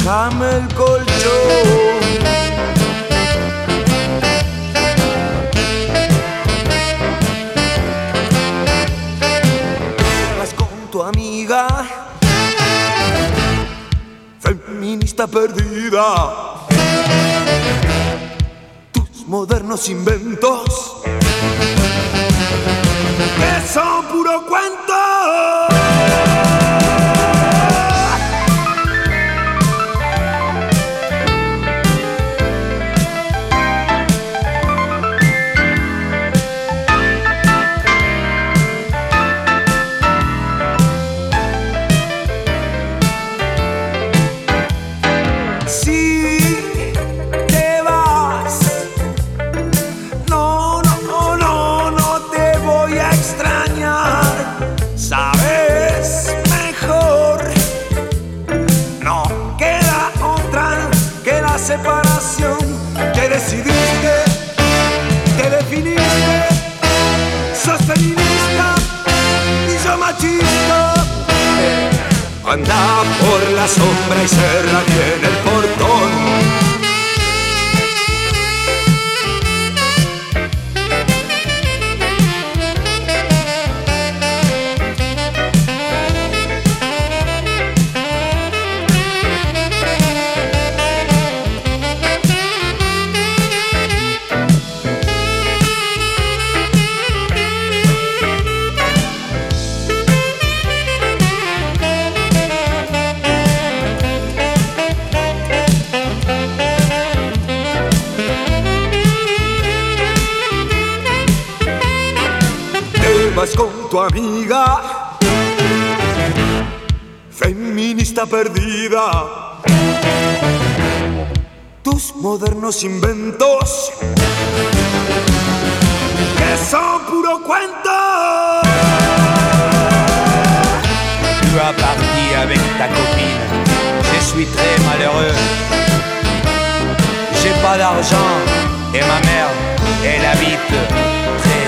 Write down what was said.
déjame el colchón. Vas con tu amiga, feminista perdida, tus modernos inventos que son puro cuento. Separación que decidiste, que definiste, sos feminista y yo machista. Anda por la sombra y cerra bien el portón. Vas con tu amiga, feminista perdida, tus modernos inventos que son puro cuento. Tu as parti avec ta copine, je suis très malheureux. J'ai pas d'argent et ma mère, elle habite très